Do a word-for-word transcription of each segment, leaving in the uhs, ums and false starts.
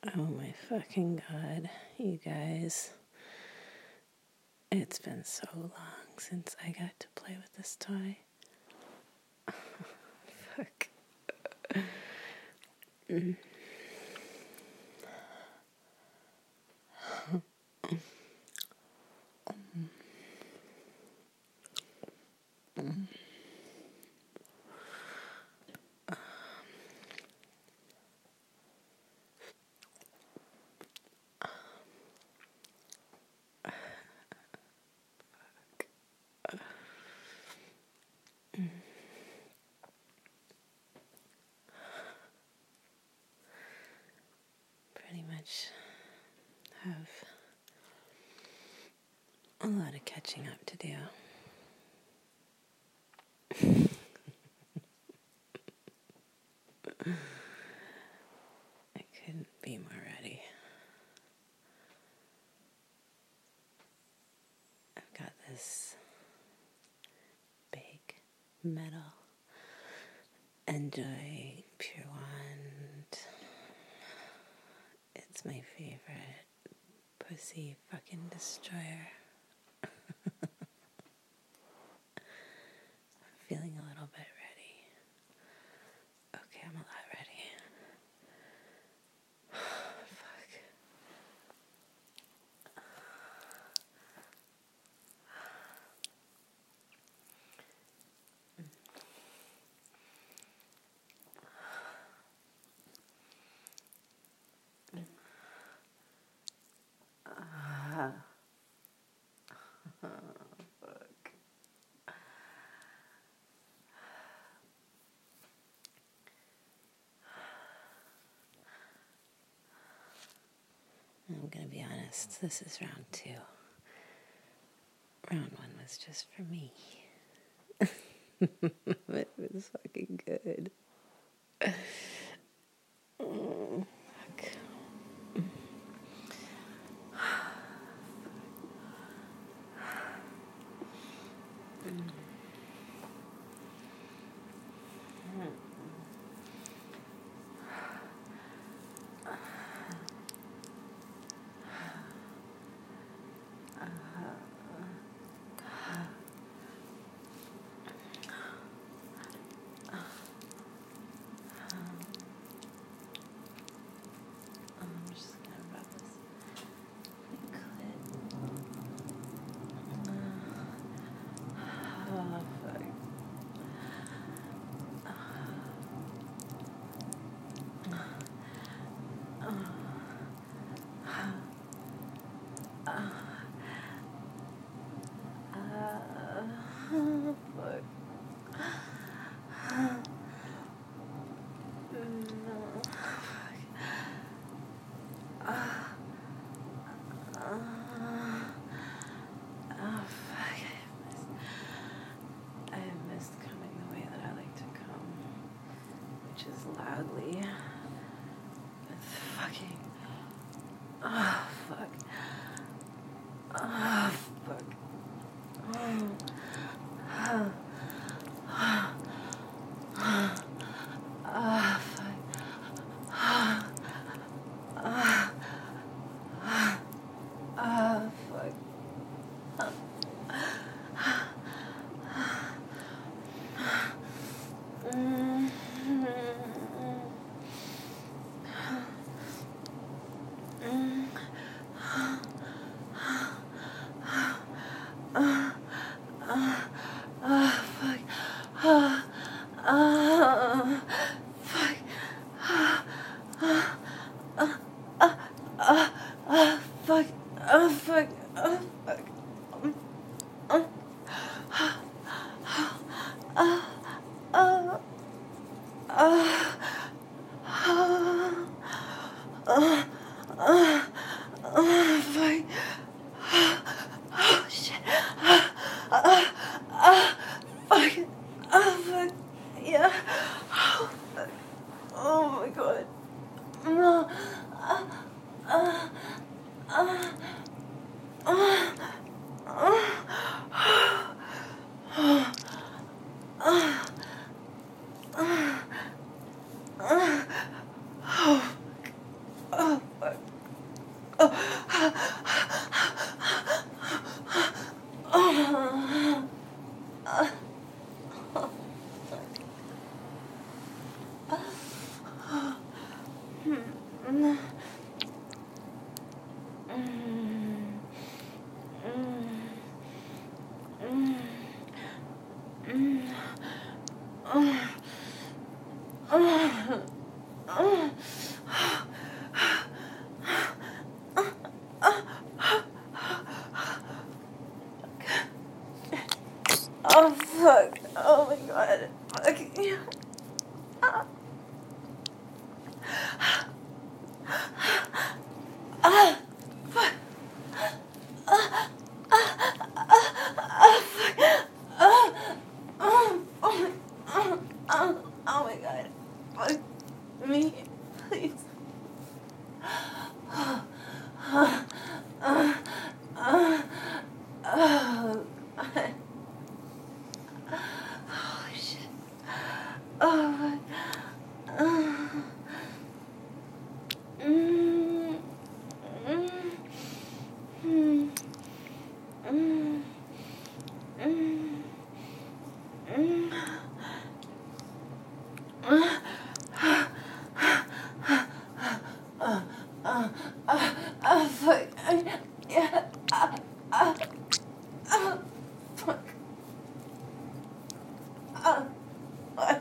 Oh my fucking God, you guys. It's been so long since I got to play with this toy. Fuck. Mm. Mm. Pretty much have a lot of catching up to do. I couldn't be more ready. I've got this big metal Enjoy Pure Wand. It's my favorite pussy fucking destroyer. I'm feeling a little bit ready. Okay, I'm a lot ready. Fuck. Ah. Fuck. I'm gonna be honest, this is round two. Round one was just for me. It was fucking good. Oh, fuck. I'm just gonna rub this clit. Oh, fuck. Loudly. It's fucking. Oh, fuck. Oh, fuck. Oh. Oh. Oh. Oh. Oh, fuck. Oh. Oh. Oh, fuck. Mm. Oh fuck! Oh my god! Fuck! Ah. Ah. Fuck! Ah. Ah. Ah. Fuck! Ah. Oh. Oh. Oh. Oh. Oh my god! Fuck me, please. Ah. Ah. Ah. Ah. Oh. Holy shit. Oh my. Uh, mm, mm, mm, mm, mm, mm. Uh, uh, uh, uh, uh, fuck. Yeah. Uh, uh, uh, fuck. Uh, fuck.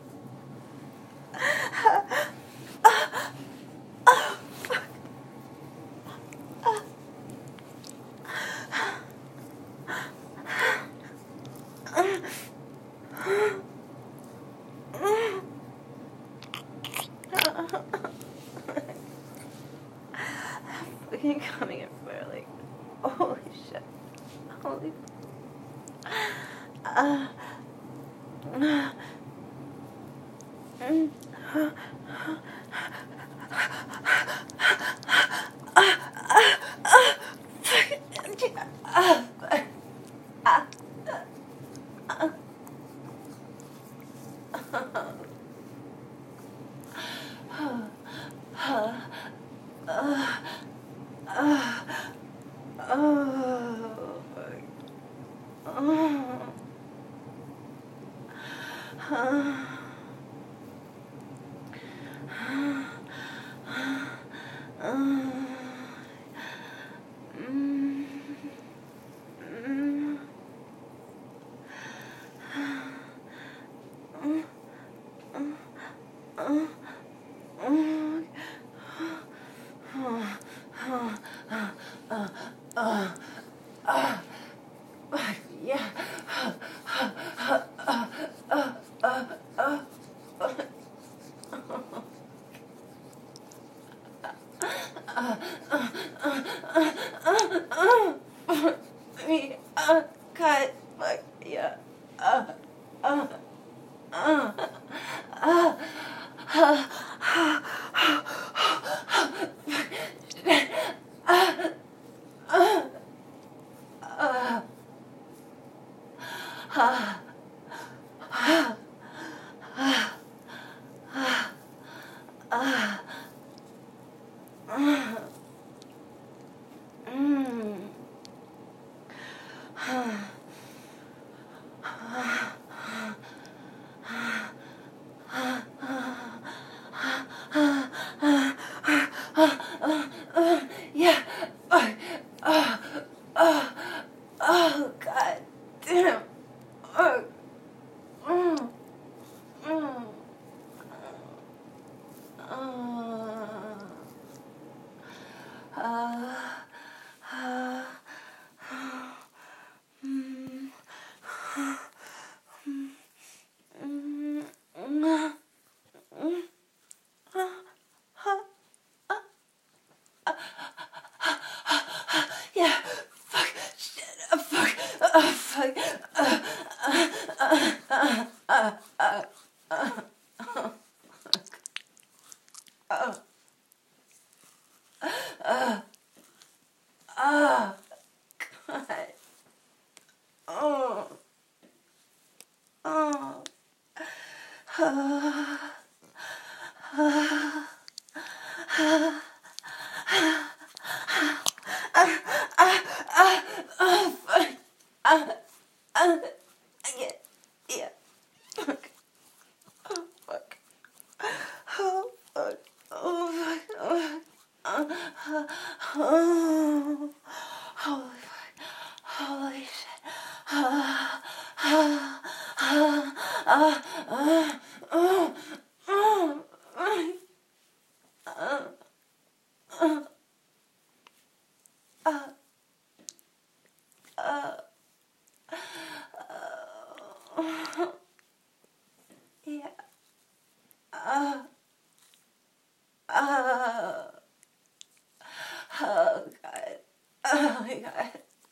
Fucking coming everywhere, like, holy shit, holy, uh, uh, mm, uh, yeah. Me, uh, cut, fuck, yeah, uh, uh, uh, uh, uh, yeah, uh, uh, uh, oh, god damn, oh, mm, mm, uh, uh, uh, mm, mm, mm, mm, yeah, fuck, shit, uh, fuck, uh, fuck, uh, uh, uh, uh, uh, uh, uh, uh, uh, uh, God, oh, oh, uh, yeah, yeah, fuck, oh, fuck, oh, fuck, oh, Oh, holy fuck. Holy shit. Ah, ah, ah, ah, ah, ah, ah, ah, ah, ah, ah, ah, yeah. Ah, ah, oh God. Oh my God.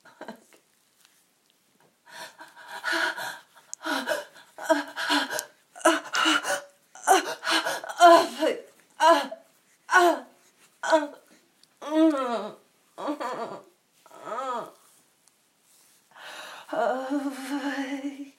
Oh fuck. Ah, ah, ah, mm, mm, mm. Oh fuck.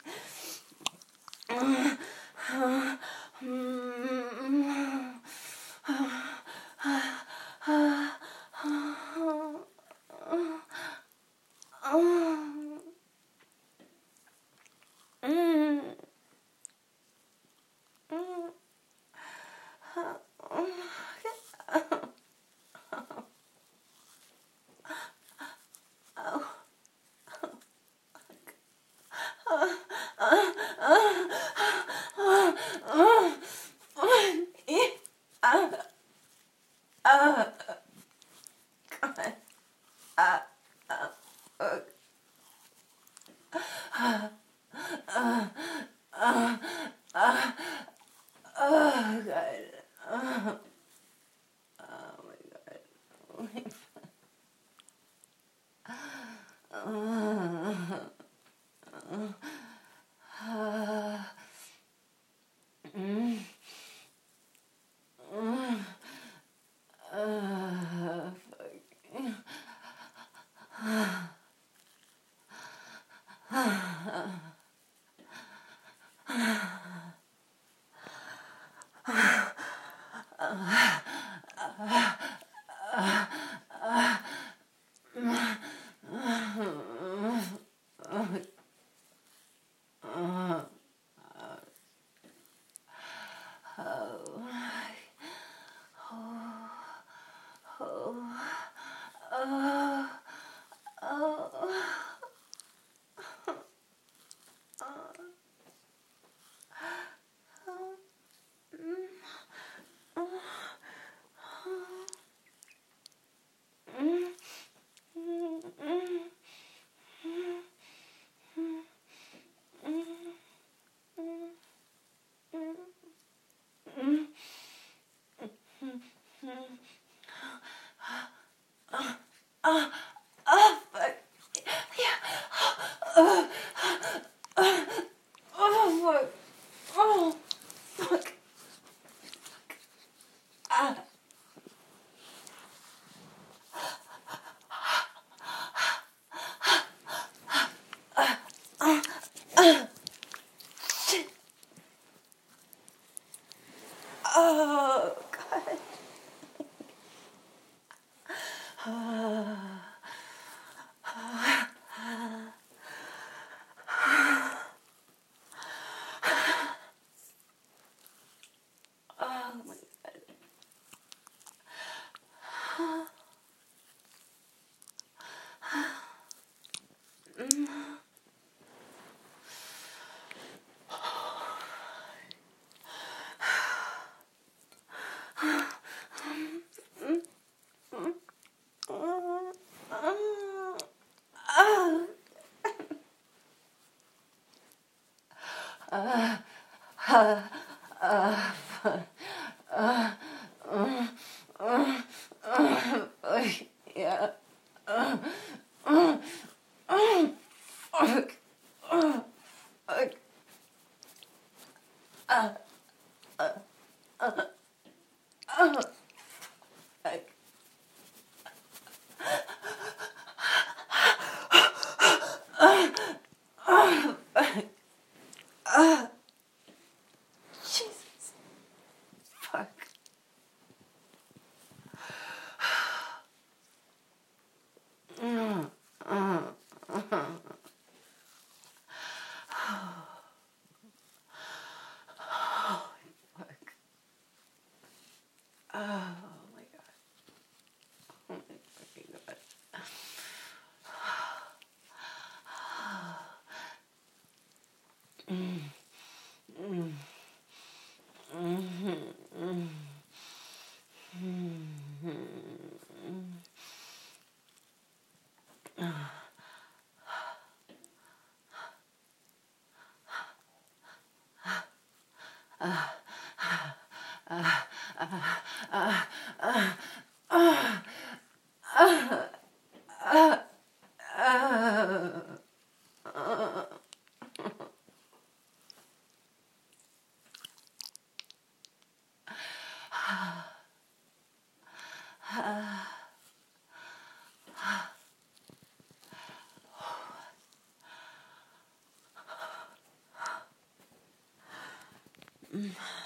Oh God. Oh, oh my God. Uh, uh, mm, mm, uh, oh fuck. Yeah. Uh, oh fuck. Oh fuck. Ah. Shit. Oh God. Oh my God. Oh. Uh, uh, uh, uh, uh, uh, uh, yeah. Uh, uh, uh, fuck. Uh, fuck. Uh, uh, uh, uh, fuck. Uh, fuck. Uh, Jesus. Fuck. Mm, mm, mm. Fuck. Oh my God. Mm.